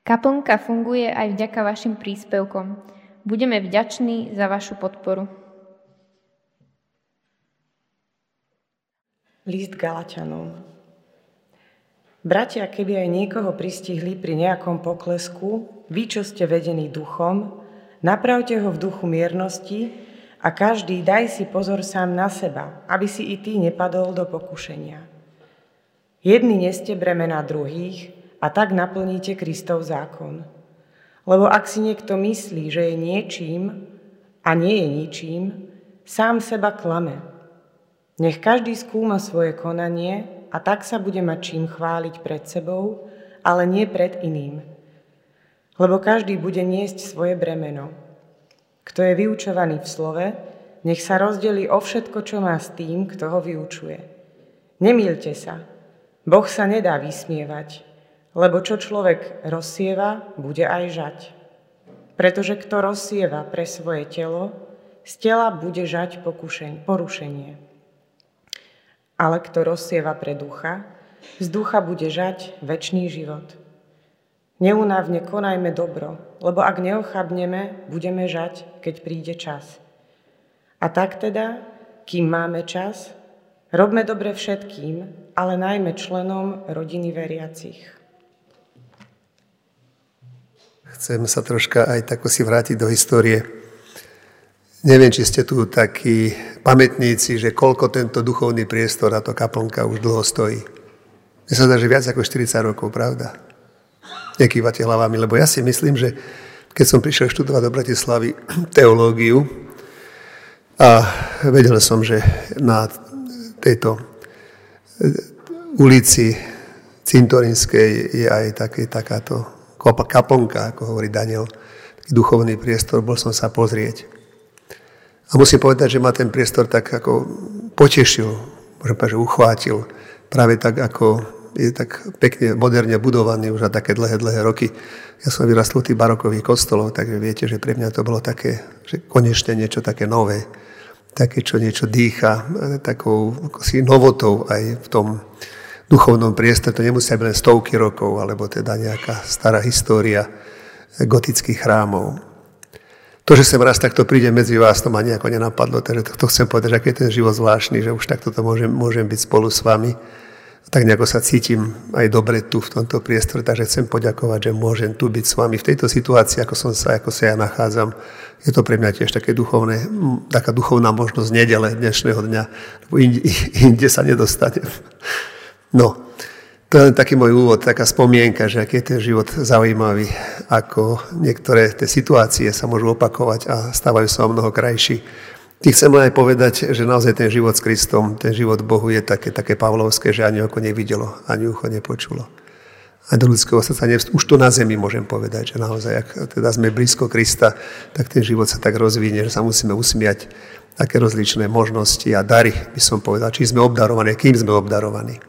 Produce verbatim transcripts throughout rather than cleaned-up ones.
Kaplnka funguje aj vďaka vašim príspevkom. Budeme vďační za vašu podporu. List Galaťanom. Bratia, keby aj niekoho pristihli pri nejakom poklesku, vy, čo ste vedení duchom, napravte ho v duchu miernosti a každý daj si pozor sám na seba, aby si i ty nepadol do pokušenia. Jedni neste bremena druhých a tak naplníte Kristov zákon. Lebo ak si niekto myslí, že je niečím a nie je ničím, sám seba klame. Nech každý skúma svoje konanie a tak sa bude mať čím chváliť pred sebou, ale nie pred iným. Lebo každý bude niesť svoje bremeno. Kto je vyučovaný v slove, nech sa rozdelí o všetko, čo má s tým, kto ho vyučuje. Nemýlte sa, Boh sa nedá vysmievať, lebo čo človek rozsieva, bude aj žať. Pretože kto rozsieva pre svoje telo, z tela bude žať porušenie. Ale kto rozsieva pre ducha, z ducha bude žať večný život. Neúnavne konajme dobro, lebo ak neochabneme, budeme žať, keď príde čas. A tak teda, kým máme čas, robme dobre všetkým, ale najmä členom rodiny veriacich. Chcem sa troška aj tako si vrátiť do histórie. Neviem, či ste tu takí pamätníci, že koľko tento duchovný priestor a to kaplnka už dlho stojí. Mne sa zdá, že viac ako štyridsať rokov, pravda? Nekývate hlavami, lebo ja si myslím, že keď som prišiel študovať do Bratislavy teológiu a vedel som, že na tejto ulici Cintorinskej je aj taký, takáto kaplnka, ako hovorí Daniel, taký duchovný priestor, bol som sa pozrieť. A musím povedať, že ma ten priestor tak ako potešil, môžem povedať, že uchvátil, práve tak ako je tak pekne, moderne budovaný už na také dlhé, dlhé roky. Ja som vyrastol v tých barokových kostolov, takže viete, že pre mňa to bolo také, že konečne niečo také nové, také, čo niečo dýcha, takou si novotou aj v tom duchovnom priestore. To nemusia byť len stovky rokov, alebo teda nejaká stará história gotických chrámov. To, že sem raz takto príde medzi vás, to ma nejako nenapadlo, takže to chcem povedať, že aký je ten život zvláštny, že už takto to môžem, môžem byť spolu s vami. Tak nejako sa cítim aj dobre tu v tomto priestore, takže chcem poďakovať, že môžem tu byť s vami v tejto situácii, ako som sa, ako sa ja nachádzam. Je to pre mňa tiež také duchovné, taká duchovná možnosť nedele dnešného dňa, lebo inde, inde sa nedostanem. No, to je len taký môj úvod, taká spomienka, že aký je ten život zaujímavý, ako niektoré tie situácie sa môžu opakovať a stávajú sa o mnoho krajší. Ty chcem len aj povedať, že naozaj ten život s Kristom, ten život Bohu je také, také pavlovské, že ani oko nevidelo, ani ucho nepočulo. A do ľudského srdca nevst- už tu na zemi môžem povedať, že naozaj, ak teda sme blízko Krista, tak ten život sa tak rozvinie, že sa musíme usmiať také rozličné možnosti a dary, by som povedal, či sme obdarovaní, kým sme obdarovaní.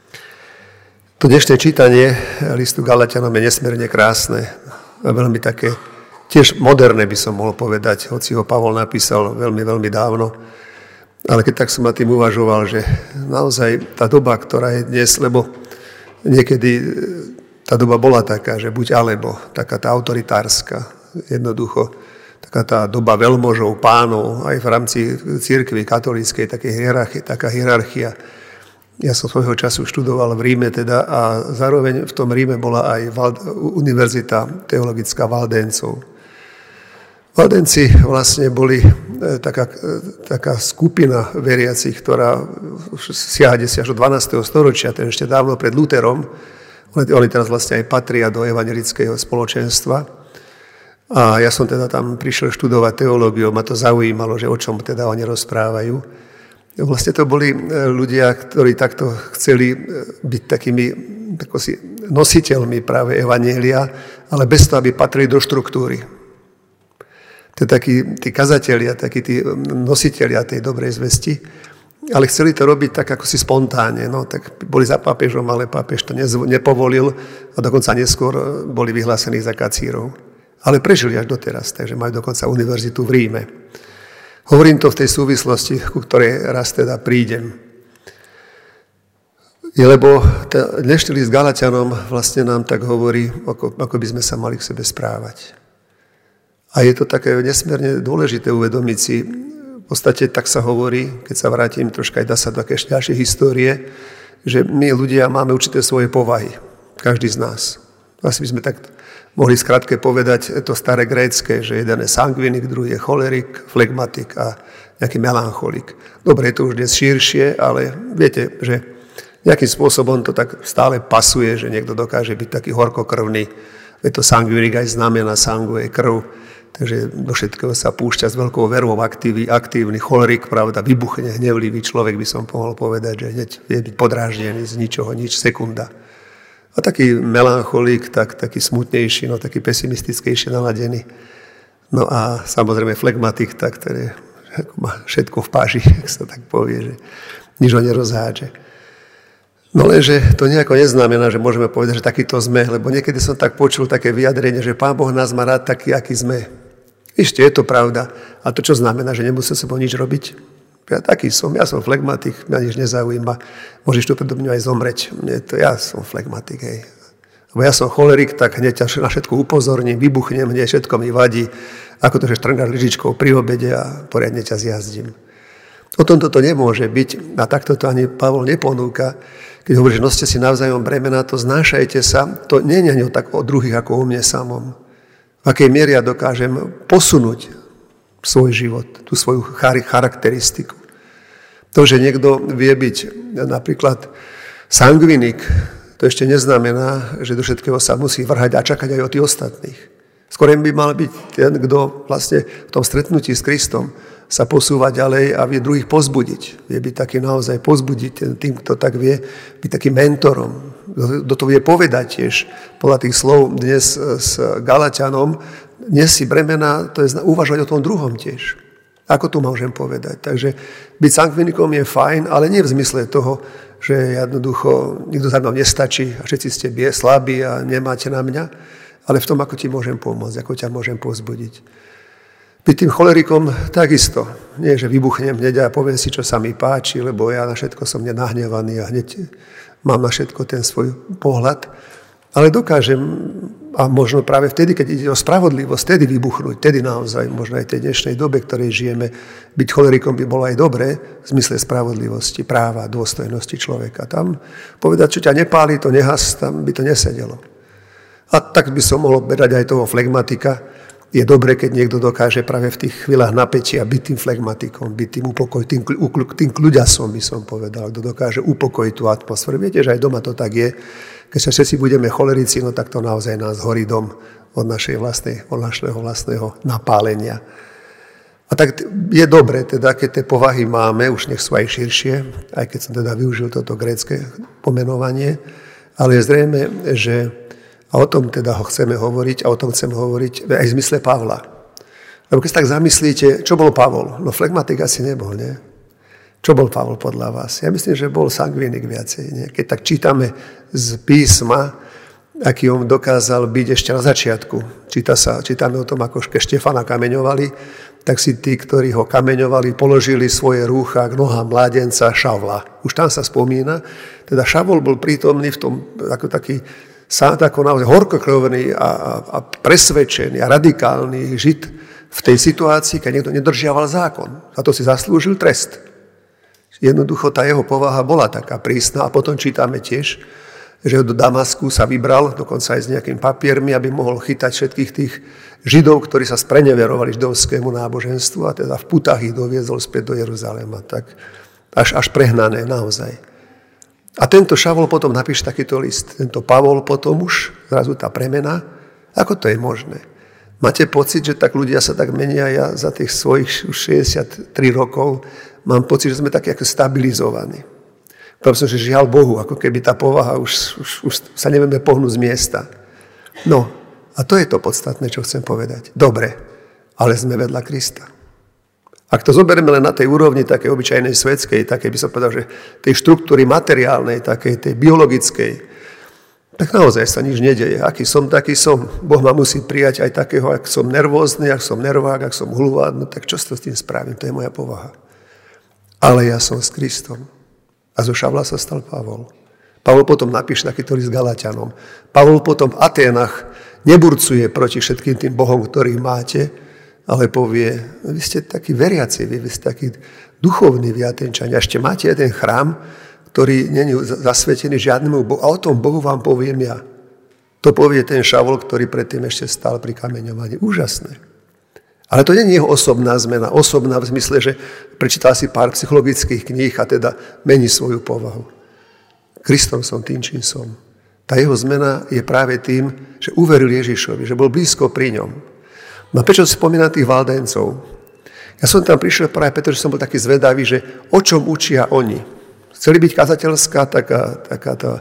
To dnešné čítanie listu Galatianom je nesmierne krásne a veľmi také, tiež moderné by som mohol povedať, hoci ho Pavol napísal veľmi, veľmi dávno. Ale keď tak som nad tým uvažoval, že naozaj tá doba, ktorá je dnes, lebo niekedy tá doba bola taká, že buď alebo, taká tá autoritárska, jednoducho, taká tá doba veľmožov, pánov, aj v rámci cirkvi katolíckej, také hierarchie, taká hierarchia. Ja som svojho času študoval v Ríme teda a zároveň v tom Ríme bola aj univerzita teologická Valdencov. Valdenci vlastne boli taká, taká skupina veriacich, ktorá siaha až do dvanásteho storočia, ten ešte dávno pred Lutherom. Oni teraz vlastne aj patria do evangelického spoločenstva. A ja som teda tam prišiel študovať teológiu, ma to zaujímalo, že o čom teda oni rozprávajú. Vlastne to boli ľudia, ktorí takto chceli byť takými tako si, nositeľmi práve evanjelia, ale bez toho, aby patrili do štruktúry. To je takí tí kazatelia, takí tí nositelia tej dobrej zvesti, ale chceli to robiť tak ako si spontánne. No, tak boli za pápežom, ale pápež to nepovolil a dokonca neskôr boli vyhlásení za kacírov. Ale prežili až doteraz, takže majú dokonca univerzitu v Ríme. Hovorím to v tej súvislosti, ku ktorej raz teda prídem. Lebo dnešný list Galatianom vlastne nám tak hovorí, ako, ako by sme sa mali k sebe správať. A je to také nesmierne dôležité uvedomiť si, v podstate tak sa hovorí, keď sa vrátim troška aj dá sa do také ďalšej histórie, že my ľudia máme určité svoje povahy, každý z nás. Asi by sme tak mohli skrátke povedať to staré grécke, že jeden je sangvinik, druhý je cholerik, flegmatik a nejaký melancholik. Dobre, je to už dnes širšie, ale viete, že nejakým spôsobom to tak stále pasuje, že niekto dokáže byť taký horkokrvný. Je to sangvinik aj znamená sangue, krv. Takže do všetkého sa púšťa s veľkou verou aktívny, aktívny cholerik, pravda, vybuchne, hnevlivý človek, by som mohol povedať, že hneď je byť podráždený z ničoho, nič, sekunda. A taký melancholík, tak, taký smutnejší, no taký pesimistickejšie naladený. No a samozrejme flegmatik, tak ktorý má všetko v páži, ak sa tak povie, že nič ho nerozhádže. No lenže to nejako neznamená, že môžeme povedať, že takýto sme, lebo niekedy som tak počul také vyjadrenie, že Pán Boh nás má rád taký, aký sme. Ešte je to pravda. A to čo znamená, že nemusím sebou nič robiť? Ja taký som, ja som flegmatik, mňa nič nezaujíma. Môžeš tu predo mňa aj zomreť. Mne to, ja som flegmatik, hej. Lebo ja som cholerik, tak hneď ťa na všetko upozorním, vybuchnem, hneď všetko mi vadí, ako to, že štrngáš lyžičkou pri obede a poriadne ťa zjazdím. O tomto to nemôže byť a takto to ani Pavol neponúka. Keď hovorí, že noste si navzájom bremena, to znášajte sa, to nie je tak o druhých ako o mne samom. V akej miere ja dokážem posunúť svoj život, tú svoju charakteristiku. To, že niekto vie byť napríklad sangvinik, to ešte neznamená, že do všetkého sa musí vrhať a čakať aj od tých ostatných. Skôr by mal byť ten, kto vlastne v tom stretnutí s Kristom sa posúva ďalej a vie druhých pozbudiť. Vie byť taký naozaj pozbudiť tým, kto tak vie, byť takým mentorom. Kto to vie povedať tiež. Podľa tých slov dnes s Galatianom, nesi bremena, to je uvažovať o tom druhom tiež. Ako to môžem povedať? Takže byť sangvinikom je fajn, ale nie v zmysle toho, že jednoducho nikto za mnou nestačí a všetci ste bie, slabí a nemáte na mňa, ale v tom, ako ti môžem pomôcť, ako ťa môžem pozbudiť. Byť tým cholerikom takisto. Nie, že vybuchnem hneď a poviem si, čo sa mi páči, lebo ja na všetko som nenahnevaný a hneď mám na všetko ten svoj pohľad. Ale dokážem, a možno práve vtedy, keď ide o spravodlivosť, vtedy vybuchnúť, vtedy naozaj, možno aj v tej dnešnej dobe, ktorej žijeme, byť cholerikom by bolo aj dobré v zmysle spravodlivosti, práva, dôstojnosti človeka. Tam povedať, čo ťa nepáli, to nehas, tam by to nesedelo. A tak by som mohol berať aj toho flegmatika. Je dobré, keď niekto dokáže práve v tých chvíľach napätia byť tým flegmatikom, byť tým upokoj, tým, tým kľuďasom, by som povedal, kto dokáže upokojiť tú atmosféru. Viete, že aj doma to tak je. Keď sa všetci budeme cholerici, no tak to naozaj nás horí dom od našej vlastnej, od našeho vlastného napálenia. A tak je dobré, teda, keď tie povahy máme, už nech sú aj širšie, aj keď som teda využil toto grécke pomenovanie, ale je zrejme, že a o tom teda ho chceme hovoriť a o tom chceme hovoriť aj v zmysle Pavla. Lebo keď sa tak zamyslíte, čo bol Pavol? No flegmatik asi nebol, nie? Čo bol Pavol podľa vás? Ja myslím, že bol sangvinik viacej, nie? Keď tak čítame z písma, aký on dokázal byť ešte na začiatku. Číta sa, čítame o tom, ako Štefana kameňovali, tak si tí, ktorí ho kameňovali, položili svoje rúcha k nohám mládenca Šavla. Už tam sa spomína. Teda Šavol bol prítomný v tom, ako taký sám ako naozaj horkokrvný a, a, a presvedčený a radikálny žid v tej situácii, keď niekto nedržiaval zákon. A to si zaslúžil trest. Jednoducho tá jeho povaha bola taká prísna a potom čítame tiež, že do Damasku sa vybral, dokonca aj s nejakými papiermi, aby mohol chytať všetkých tých židov, ktorí sa spreneverovali židovskému náboženstvu a teda v putách ich doviezol späť do Jeruzalema. Tak až, až prehnané naozaj. A tento Šavol potom napíše takýto list. Tento Pavol potom už, zrazu tá premena. Ako to je možné? Máte pocit, že tak ľudia sa tak menia? Ja za tých svojich už šesťdesiattri rokov mám pocit, že sme takí ako stabilizovaní. Povedal som, že žiaľ Bohu, ako keby tá povaha už, už, už sa nevieme pohnúť z miesta. No, a to je to podstatné, čo chcem povedať. Dobre, ale sme vedľa Krista. Ak to zoberieme len na tej úrovni takej obyčajnej svetskej, takej by som povedal, že tej štruktúry materiálnej, takej tej biologickej, tak naozaj sa nič nedeje. Aký som, taký som. Boh ma musí prijať aj takého, ak som nervózny, ak som nervák, ak som hulvát, no tak čo s tým spravím? To je moja povaha. Ale ja som s Kristom. A zo Šavla sa stal Pavol. Pavol potom napíše takýto list Galatianom. Pavol potom v Aténach neburcuje proti všetkým tým bohom, ktorých máte, ale povie, vy ste takí veriaci, vy ste takí duchovní vy Aténčania. Ešte máte jeden chrám, ktorý nie je zasvetený žiadnemu bohu. A o tom Bohu vám poviem ja. To povie ten Šavol, ktorý predtým ešte stál pri kameňovaní. Úžasné. Ale to nie je jeho osobná zmena. Osobná v zmysle, že prečítal si pár psychologických kníh a teda mení svoju povahu. Kristom som tým, čím som. Tá jeho zmena je práve tým, že uveril Ježišovi, že bol blízko pri ňom. No a prečo spomínam tých Valdencov? Ja som tam prišiel práve preto, že som bol taký zvedavý, že o čom učia oni. Chceli byť kazateľská taká, taká, tá,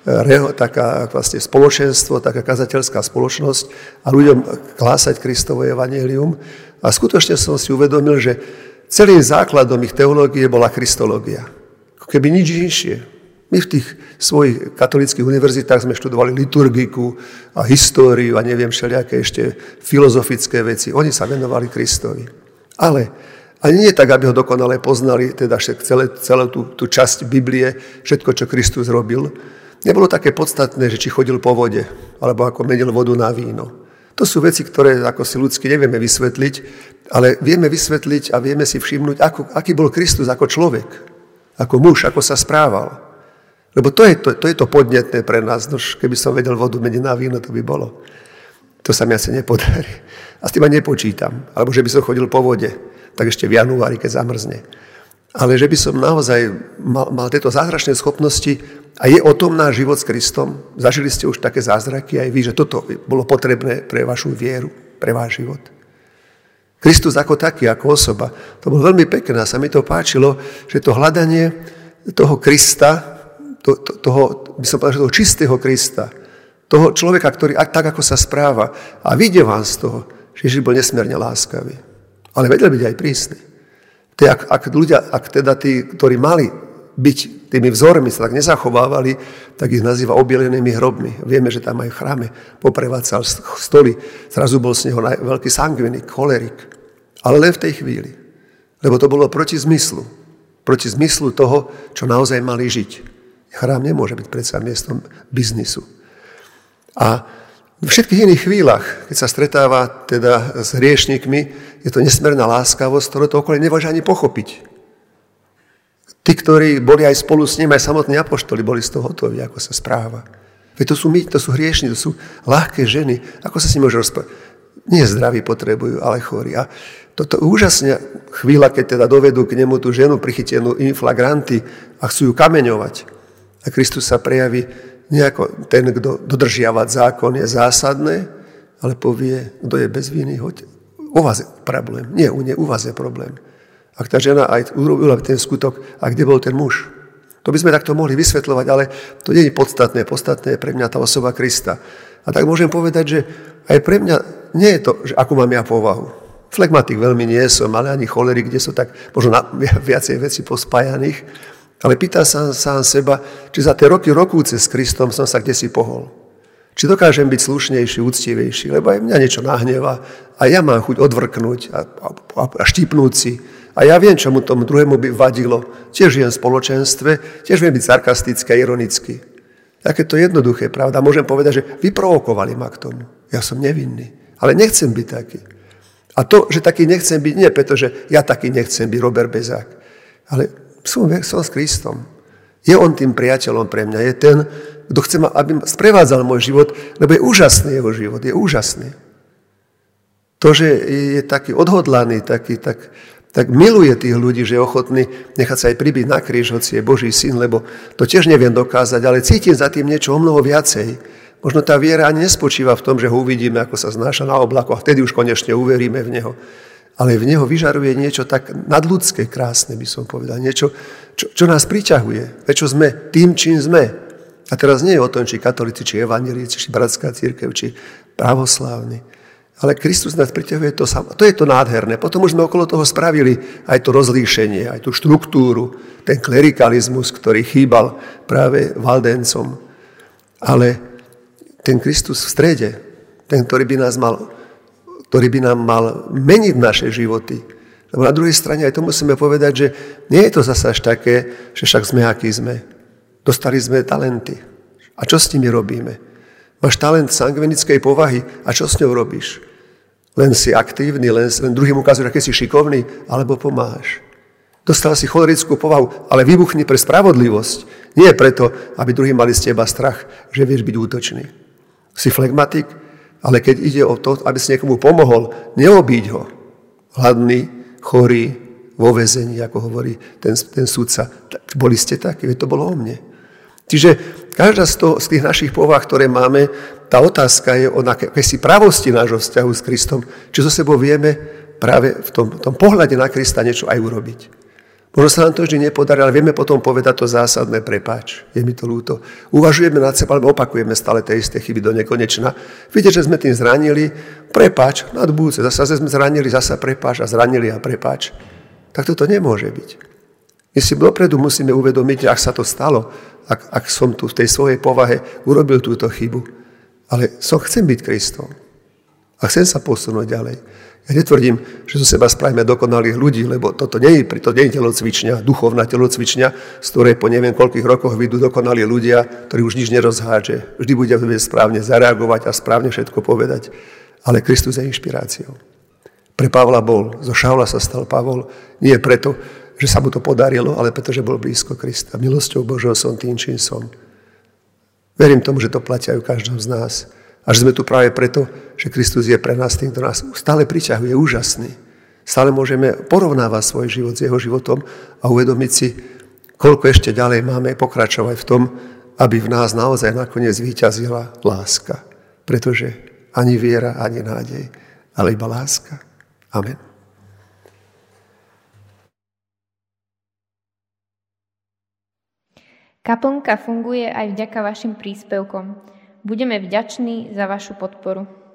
taká vlastne spoločenstvo, taká kazateľská spoločnosť a ľuďom hlásať Kristovo evanjelium. A skutočne som si uvedomil, že celým základom ich teológie bola kristológia. Keby nič inšie. My v tých svojich katolíckych univerzitách sme študovali liturgiku a históriu a neviem všelijaké ešte filozofické veci. Oni sa venovali Kristovi. Ale ani nie tak, aby ho dokonale poznali, teda celé, celú tú, tú časť Biblie, všetko, čo Kristus robil. Nebolo také podstatné, že či chodil po vode, alebo ako menil vodu na víno. To sú veci, ktoré ako si ľudsky nevieme vysvetliť, ale vieme vysvetliť a vieme si všimnúť, ako, aký bol Kristus ako človek, ako muž, ako sa správal. Lebo to je to, to je to podnetné pre nás. Nož, keby som vedel vodu meniť na víno, to by bolo. To sa mi asi nepodarí. A s tým aj nepočítam. Alebo že by som chodil po vode, tak ešte v januári, keď zamrzne. Ale že by som naozaj mal, mal tieto zázračné schopnosti a je o tom náš život s Kristom. Zažili ste už také zázraky aj vy, že toto bolo potrebné pre vašu vieru, pre váš život. Kristus ako taký, ako osoba. To bolo veľmi pekné a sa mi to páčilo, že to hľadanie toho Krista, To, to, toho, by som povedal, že toho čistého Krista, toho človeka, ktorý tak, ako sa správa a vidie vám z toho, že Ježiš bol nesmierne láskavý. Ale vedel byť aj prísny. Ak, ak ľudia, ak teda tí, ktorí mali byť tými vzormi, sa tak nezachovávali, tak ich nazýva obielenými hrobmi. Vieme, že tam aj v chráme poprevácal stoly. Zrazu bol z neho veľký sangvinik, cholerik. Ale len v tej chvíli. Lebo to bolo proti zmyslu. Proti zmyslu toho, čo naozaj mali žiť. Chrám nemôže byť predsa miestom biznisu. A v všetkých iných chvíľach, keď sa stretáva teda s hriešnikmi, je to nesmerná láskavosť, ktorú to okolí nemôže ani pochopiť. Tí, ktorí boli aj spolu s ním, aj samotní apoštoli, boli z toho hotoví, ako sa správa. Veď to sú my, to sú hriešni, to sú ľahké ženy. Ako sa s nimi môže rozprávať? Nie zdraví potrebujú, ale chorí. A toto úžasne chvíľa, keď teda dovedú k nemu tú ženu prichytenú in flagranti a chcú ju kameňovať. A Kristus sa prejaví nejako ten, kto dodržiavať zákon je zásadné, ale povie, kto je bez viny, hoď. U vás je problém. Nie, u, nie, u vás je problém. Ak tá žena aj urobila ten skutok, a kde bol ten muž? To by sme takto mohli vysvetľovať, ale to nie je podstatné. Podstatné je pre mňa tá osoba Krista. A tak môžem povedať, že aj pre mňa nie je to, že akú mám ja povahu. Flegmatik veľmi nie som, ale ani cholerik, kde sú tak možno na, viacej veci pospájaných. Ale pýta sa sám seba, či za tie roky rokúce s Kristom som sa kdesi pohol. Či dokážem byť slušnejší, úctivejší, lebo aj mňa niečo nahnevá a ja mám chuť odvrknúť a, a, a štipnúť si. A ja viem, čo mu tomu druhému by vadilo. Tiež žijem v spoločenstve, tiež viem byť sarkastický a ironický. Také to jednoduché, pravda. Môžem povedať, že vyprovokovali ma k tomu. Ja som nevinný, ale nechcem byť taký. A to, že taký nechcem byť, nie pretože ja taký nechcem byť Robert Bezák, ale som, som s Kristom. Je on tým priateľom pre mňa. Je ten, kto chce, aby sprevádzal môj život, lebo je úžasný jeho život. Je úžasný. To, že je taký odhodlaný, taký, tak, tak miluje tých ľudí, že je ochotný nechať sa aj pribiť na kríž, hoci je Boží syn, lebo to tiež neviem dokázať, ale cítim za tým niečo o mnoho viacej. Možno tá viera ani nespočíva v tom, že ho uvidíme, ako sa znáša na oblaku a vtedy už konečne uveríme v neho. Ale v neho vyžaruje niečo tak nadľudské, krásne by som povedal. Niečo, čo, čo nás priťahuje. Prečo sme tým, čím sme. A teraz nie je o tom, či katolíci, či evanjelíci, či bratská cirkev, či pravoslávni. Ale Kristus nás priťahuje to samo. To je to nádherné. Potom už sme okolo toho spravili aj to rozlíšenie, aj tú štruktúru, ten klerikalizmus, ktorý chýbal práve Valdencom. Ale ten Kristus v strede, ten, ktorý by nás mal ktorý by nám mal meniť naše životy. Lebo na druhej strane aj to musíme povedať, že nie je to zase až také, že však sme, akí sme. Dostali sme talenty. A čo s nimi robíme? Máš talent sangvinickej povahy a čo s ňou robíš? Len si aktívny, len, len druhým ukazuješ, aký si šikovný, alebo pomáhaš. Dostal si cholerickú povahu, ale vybuchni pre spravodlivosť. Nie preto, aby druhí mali z teba strach, že vieš byť útočný. Si flegmatik, ale keď ide o to, aby si niekomu pomohol, neobíď ho. Hladný, chorý, vo väzení, ako hovorí ten, ten sudca. Boli ste takí, to bolo o mne. Čiže každá z, toho, z tých našich povah, ktoré máme, tá otázka je o akési pravosti nášho vzťahu s Kristom, či so sebou vieme práve v tom, v tom pohľade na Krista niečo aj urobiť. Možno sa nám to vždy nepodarí, ale vieme potom povedať to zásadné: prepáč, je mi to ľúto. Uvažujeme nad sebou, alebo opakujeme stále tie isté chyby do nekonečna. Vidíte, že sme tým zranili, prepáč, nad budúce, zasa sme zranili, zasa prepáč a zranili a prepáč. Tak toto nemôže byť. My si dopredu musíme uvedomiť, ak sa to stalo, ak, ak som tu v tej svojej povahe urobil túto chybu. Ale som, chcem byť Kristom. A chcem sa posunúť ďalej. Ja netvrdím, že zo seba spravíme dokonalých ľudí, lebo toto nie je, to nie je telocvičňa, duchovná telocvičňa, z ktorej po neviem koľkých rokoch vyjdú dokonalí ľudia, ktorí už nič nerozhádže. Vždy bude správne zareagovať a správne všetko povedať. Ale Kristus je inšpiráciou. Pre Pavla bol, zo Šaula sa stal Pavol, nie preto, že sa mu to podarilo, ale pretože bol blízko Krista. Milosťou Božou som tým, čím som. Verím tomu, že to platia aj v každom z nás. A že sme tu práve preto, že Kristus je pre nás tým, kto nás stále priťahuje, úžasný. Stále môžeme porovnávať svoj život s jeho životom a uvedomiť si, koľko ešte ďalej máme pokračovať v tom, aby v nás naozaj nakoniec zvíťazila láska. Pretože ani viera, ani nádej, ale iba láska. Amen. Kaplnka funguje aj vďaka vašim príspevkom. Budeme vďační za vašu podporu.